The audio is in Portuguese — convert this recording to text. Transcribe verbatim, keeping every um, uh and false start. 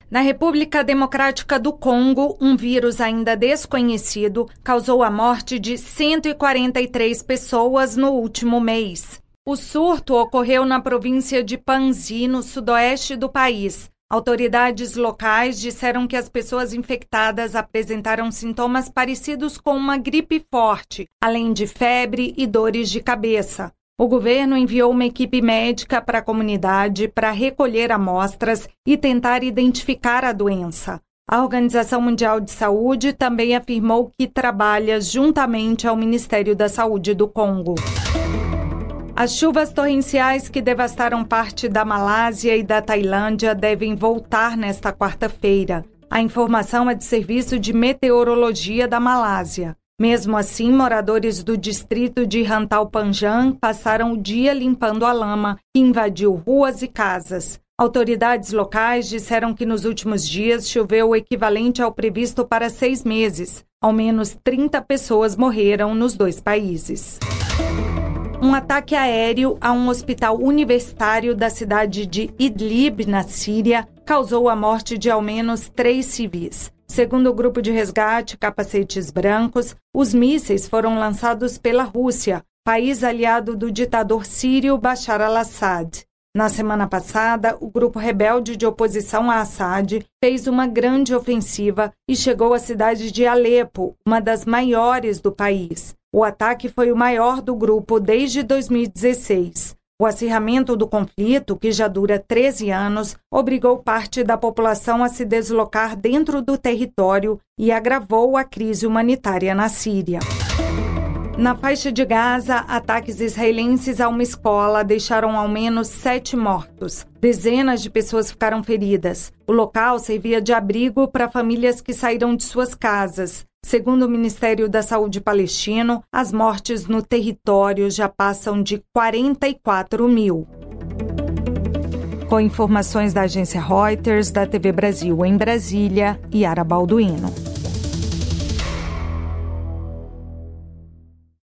Na República Democrática do Congo, um vírus ainda desconhecido causou a morte de cento e quarenta e três pessoas no último mês. O surto ocorreu na província de Panzi, no sudoeste do país. Autoridades locais disseram que as pessoas infectadas apresentaram sintomas parecidos com uma gripe forte, além de febre e dores de cabeça. O governo enviou uma equipe médica para a comunidade para recolher amostras e tentar identificar a doença. A Organização Mundial de Saúde também afirmou que trabalha juntamente ao Ministério da Saúde do Congo. As chuvas torrenciais que devastaram parte da Malásia e da Tailândia devem voltar nesta quarta-feira. A informação é do Serviço de Meteorologia da Malásia. Mesmo assim, moradores do distrito de Rantau Panjang passaram o dia limpando a lama, que invadiu ruas e casas. Autoridades locais disseram que nos últimos dias choveu o equivalente ao previsto para seis meses. Ao menos trinta pessoas morreram nos dois países. Um ataque aéreo a um hospital universitário da cidade de Idlib, na Síria, causou a morte de ao menos três civis. Segundo o grupo de resgate Capacetes Brancos, os mísseis foram lançados pela Rússia, país aliado do ditador sírio Bashar al-Assad. Na semana passada, o grupo rebelde de oposição a Assad fez uma grande ofensiva e chegou à cidade de Alepo, uma das maiores do país. O ataque foi o maior do grupo desde dois mil e dezesseis. O acirramento do conflito, que já dura treze anos, obrigou parte da população a se deslocar dentro do território e agravou a crise humanitária na Síria. Na faixa de Gaza, ataques israelenses a uma escola deixaram ao menos sete mortos. Dezenas de pessoas ficaram feridas. O local servia de abrigo para famílias que saíram de suas casas. Segundo o Ministério da Saúde palestino, as mortes no território já passam de quarenta e quatro mil. Com informações da agência Reuters, da T V Brasil em Brasília, Yara Balduino.